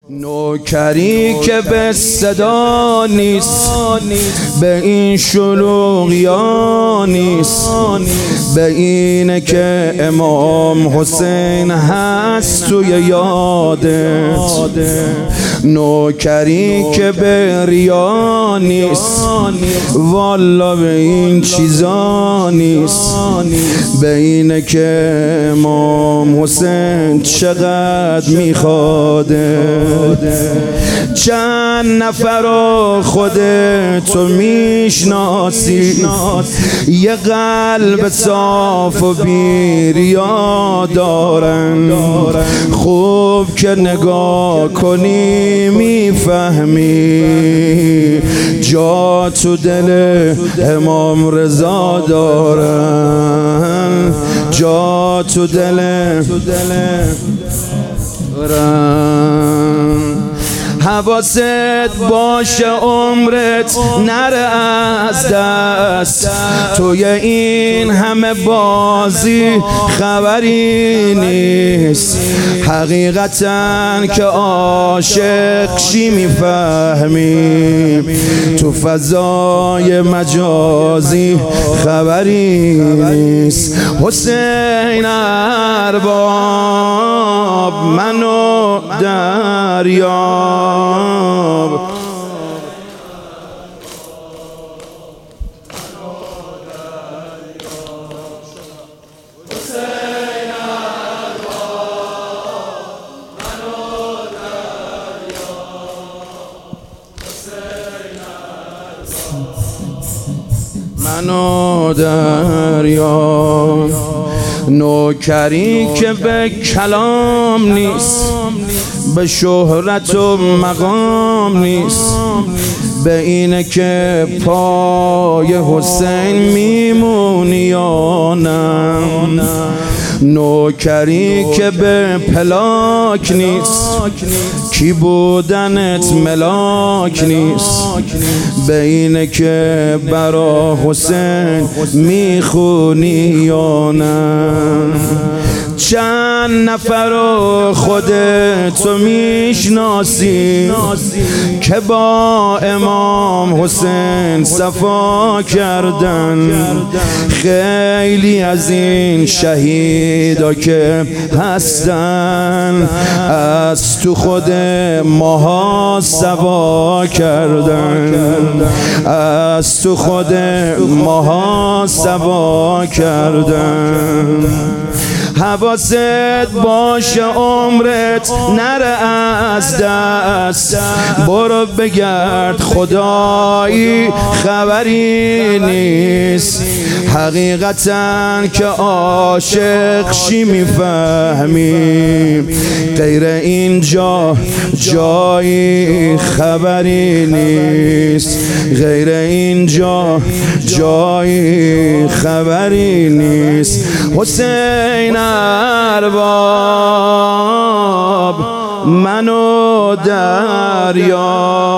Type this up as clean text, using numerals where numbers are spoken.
نوکری که به صدا نیست، به این شلوغیا نیست، به اینه که امام حسین هست توی یادت. نوکری که به ریا نیست، والا به این چیزا نیست، به اینه که امام حسین چقدر میخواده. چند نفر رو خودتو میشناسی، یه قلب صاف و بیریا دارن، خوب که نگاه کنی میفهمی جا تو دل امام رضا دارن، جا تو دل حواست باشه عمرت نره از دست، توی این همه بازی خبری نیست. حقیقتاً که عاشق شی میفهمی، تو فضای مجازی خبری نیست. حسین ارباب منو دریاب، منو دریاب. نوکری که به کلام نیست، به شهرت و مقام نیست، به اینه که پای حسین میمونی یا نه. نوکری که به پلاک نیست، کی بودنت ملاک نیست، به اینه که برا حسین میخونی یا نه. چند نفر رو خودتو میشناسی که با امام حسین صفا کردن، خیلی از این شهیدا که هستن از تو خود ماها سوا کردن، از تو خود ماها سوا کردن. حواست باشه عمرت نره از دست، برو بگرد خدایی خبری نیست. حقیقتاً که عاشق شی میفهمی، غیر اینجا جایی خبری نیست، غیر اینجا جایی خبری نیست. حسین ارباب منو دریاب.